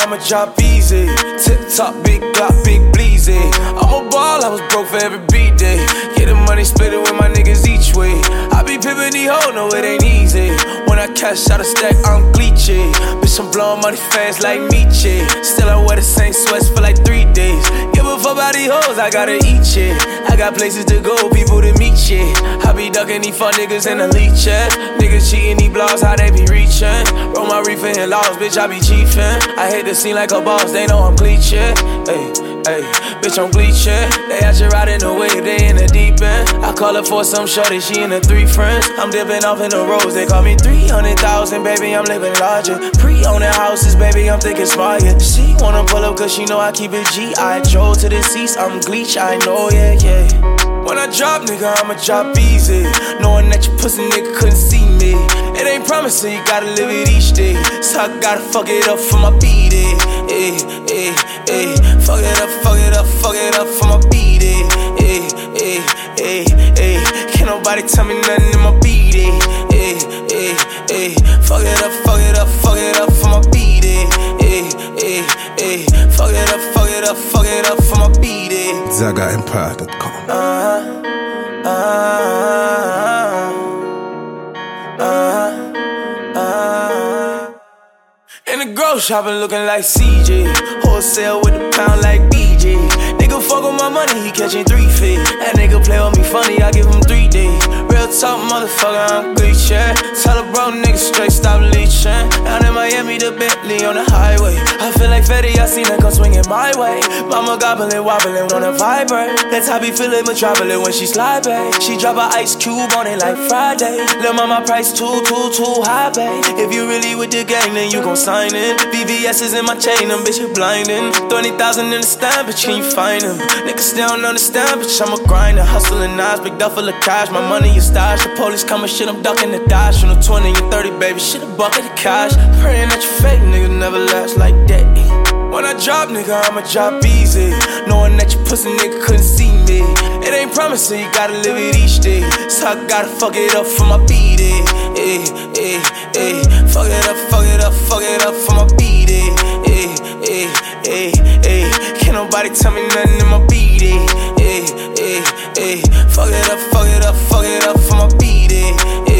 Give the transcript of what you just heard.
I'ma drop easy. Tip top, big Glock, big bleezy. I'm a ball, I was broke for every beat day. Get the money, split it with my niggas each way. I be pimpin' these hoes, no it ain't easy. When I cash out a stack, I'm glitchy. Bitch, I'm blowin' money fast like Meechie. Still I wear the same sweats for like 3 days. Give a fuck about these hoes, I gotta eat shit. I got places to go, people to meet shit. I be duckin' these fuck niggas in the leeches. Niggas cheatin' these blogs, how they be reachin'. Roll my reefer in laws, bitch, I be chiefin'. I hate the scene like a boss, they know I'm bleachin'. Ayy, bitch, I'm bleachin'. They out you riding the wave, they in the deep end. I call her for some shorty, she in the 3 friends. I'm dipping off in the roads, they call me 300,000, baby, I'm living larger. Pre-owning houses, baby, I'm thinking smart, yeah. She wanna pull up cause she know I keep it G. I drove to the seats, I'm Gleech, I know, yeah. When I drop, nigga, I'ma drop easy. Knowing that your pussy nigga couldn't see me. It ain't promising, you gotta live it each day. So I gotta fuck it up for my beat, Fuck it up, fuck it up, fuck it up for my beat, Can't nobody tell me nothing in my beat, Fuck it up, fuck it up, fuck it up for my beat, Fuck it up, fuck it up, fuck it up for my beat, ZagaEmpire.com. In the grocery shop, looking like CJ. Wholesale with the pound like BJ. Nigga fuck with my money, he catching 3 feet. That nigga play with me funny, I give him 3 days. Real talk, motherfucker, I'm glitch, yeah. Tell a bro nigga straight, stop leeching. Down in Miami, the Bentley on the highway. I feel like Fetty, I seen her come swinging my way. Mama gobbling, wobbling on a vibrate. That's how I be feeling, but traveling when she slide back. She drop a ice cube on it like Friday. Lil' mama price too high, babe. If you really with the gang, then you gon' sign in. VVS is in my chain, them bitch, you blindin'. 20,000 in the stand, bitch, can you find them? Niggas still don't understand, bitch, I'm a grinder. Hustling knives, big duffel of cash. My money is stash. The police coming, shit, I'm ducking the dash. From the 20 and 30, baby, shit, a bucket of cash. Praying that you fake, nigga, never last like that. When I drop, nigga, I'ma drop easy. Knowing that your pussy nigga couldn't see me. It ain't promising, you gotta live it each day. So I gotta fuck it up for my beat, Fuck it up, fuck it up, fuck it up for my beat, Can't nobody tell me nothing in my beat, Fuck it up, fuck it up, fuck it up for my beat,